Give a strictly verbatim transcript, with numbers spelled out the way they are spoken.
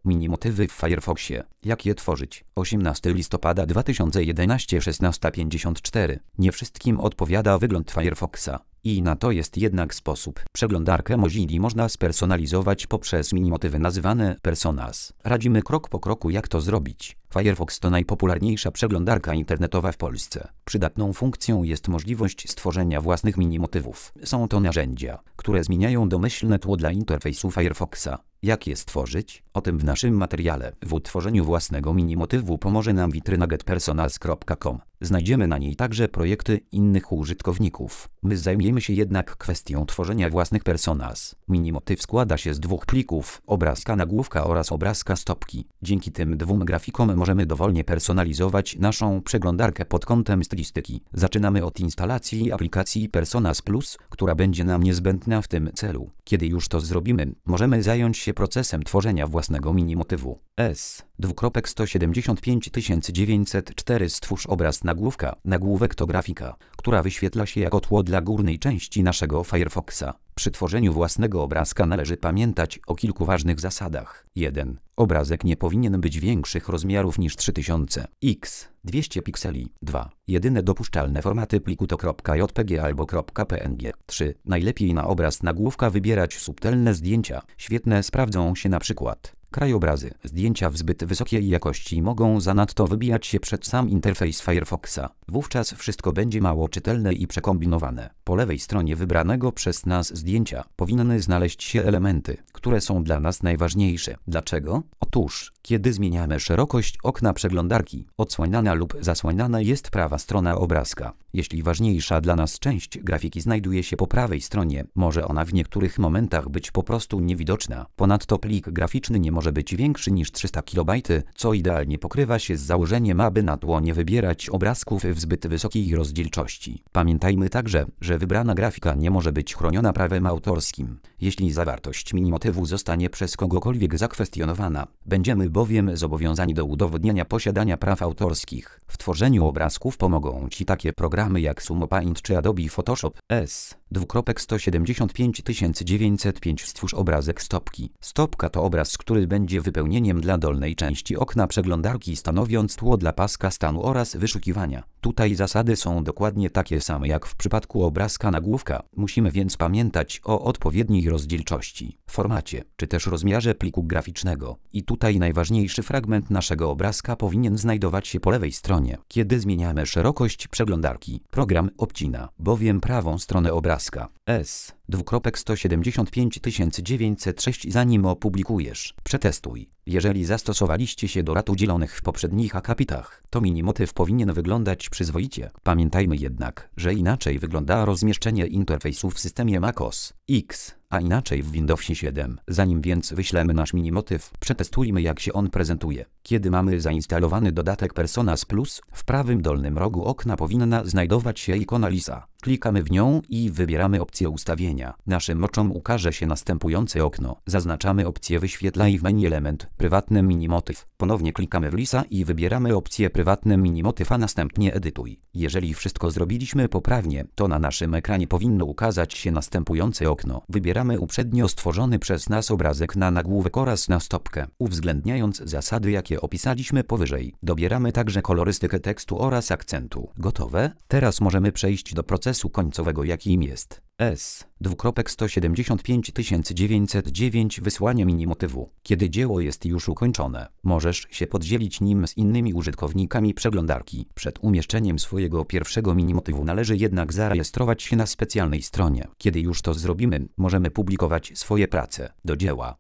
Minimotywy w Firefoxie. Jak je tworzyć? osiemnastego listopada dwa tysiące jedenastego, szesnasta pięćdziesiąt cztery. Nie wszystkim odpowiada wygląd Firefoxa. I na to jest jednak sposób. Przeglądarkę Mozilla można spersonalizować poprzez minimotywy nazywane personas. Radzimy krok po kroku, jak to zrobić. Firefox to najpopularniejsza przeglądarka internetowa w Polsce. Przydatną funkcją jest możliwość stworzenia własnych minimotywów. Są to narzędzia, które zmieniają domyślne tło dla interfejsu Firefoxa. Jak je stworzyć? O tym w naszym materiale. W utworzeniu własnego minimotywu pomoże nam witryna get personas kropka com. Znajdziemy na niej także projekty innych użytkowników. My zajmiemy się jednak kwestią tworzenia własnych personas. Minimotyw składa się z dwóch plików, obrazka nagłówka oraz obrazka stopki. Dzięki tym dwóm grafikom możemy dowolnie personalizować naszą przeglądarkę pod kątem stylistyki. Zaczynamy od instalacji aplikacji Personas Plus, która będzie nam niezbędna w tym celu. Kiedy już to zrobimy, możemy zająć się procesem tworzenia własnego minimotywu. S. Dwukropek sto siedemdziesiąt pięć tysięcy dziewięćset cztery. Stwórz obraz nagłówka. Nagłówek to grafika, która wyświetla się jako tło dla górnej części naszego Firefoxa. Przy tworzeniu własnego obrazka należy pamiętać o kilku ważnych zasadach. jeden. Obrazek nie powinien być większych rozmiarów niż trzy tysiące x dwieście pikseli. dwa. Jedyne dopuszczalne formaty pliku to .jpg albo .png. trzy. Najlepiej na obraz nagłówka wybierać subtelne zdjęcia. Świetne sprawdzą się na przykład krajobrazy. Zdjęcia w zbyt wysokiej jakości mogą zanadto wybijać się przed sam interfejs Firefoxa. Wówczas wszystko będzie mało czytelne i przekombinowane. Po lewej stronie wybranego przez nas zdjęcia powinny znaleźć się elementy, które są dla nas najważniejsze. Dlaczego? Otóż, kiedy zmieniamy szerokość okna przeglądarki, odsłaniana lub zasłaniana jest prawa strona obrazka. Jeśli ważniejsza dla nas część grafiki znajduje się po prawej stronie, może ona w niektórych momentach być po prostu niewidoczna. Ponadto plik graficzny nie może być większy niż trzysta kilobajtów, co idealnie pokrywa się z założeniem, aby na tło nie wybierać obrazków w zbyt wysokiej rozdzielczości. Pamiętajmy także, że wybrana grafika nie może być chroniona prawem autorskim. Jeśli zawartość minimotywu zostanie przez kogokolwiek zakwestionowana, będziemy bowiem zobowiązani do udowodnienia posiadania praw autorskich. W tworzeniu obrazków pomogą Ci takie programy jak Sumo Paint czy Adobe Photoshop. S. Dwukropek sto siedemdziesiąt pięć tysięcy dziewięćset pięć. Stwórz obrazek stopki. Stopka to obraz, który będzie wypełnieniem dla dolnej części okna przeglądarki, stanowiąc tło dla paska stanu oraz wyszukiwania. Tutaj zasady są dokładnie takie same jak w przypadku obrazka nagłówka. Musimy więc pamiętać o odpowiedniej rozdzielczości, formacie, czy też rozmiarze pliku graficznego. I tutaj najważniejszy fragment naszego obrazka powinien znajdować się po lewej stronie. Kiedy zmieniamy szerokość przeglądarki, program obcina bowiem prawą stronę obrazka. S. Dwukropek sto siedemdziesiąt pięć tysięcy dziewięćset sześć. Zanim opublikujesz, przetestuj. Jeżeli zastosowaliście się do rad udzielonych w poprzednich akapitach, to minimotyw powinien wyglądać przyzwoicie. Pamiętajmy jednak, że inaczej wygląda rozmieszczenie interfejsu w systemie macOS X, a inaczej w Windowsie siedem. Zanim więc wyślemy nasz minimotyw, przetestujmy, jak się on prezentuje. Kiedy mamy zainstalowany dodatek Personas Plus, w prawym dolnym rogu okna powinna znajdować się ikona lisa. Klikamy w nią i wybieramy opcję ustawienia. Naszym oczom ukaże się następujące okno. Zaznaczamy opcję wyświetlaj w menu element, prywatny minimotyw. Ponownie klikamy w lisa i wybieramy opcję prywatny minimotyw, a następnie edytuj. Jeżeli wszystko zrobiliśmy poprawnie, to na naszym ekranie powinno ukazać się następujące okno. Wybieramy uprzednio stworzony przez nas obrazek na nagłówek oraz na stopkę, uwzględniając zasady, jakie opisaliśmy powyżej. Dobieramy także kolorystykę tekstu oraz akcentu. Gotowe? Teraz możemy przejść do procesu końcowego, jakim jest S. Dwukropek sto siedemdziesiąt pięć tysięcy dziewięćset dziewięć. Wysłanie minimotywu. Kiedy dzieło jest już ukończone, możesz się podzielić nim z innymi użytkownikami przeglądarki. Przed umieszczeniem swojego pierwszego minimotywu należy jednak zarejestrować się na specjalnej stronie. Kiedy już to zrobimy, możemy publikować swoje prace. Do dzieła.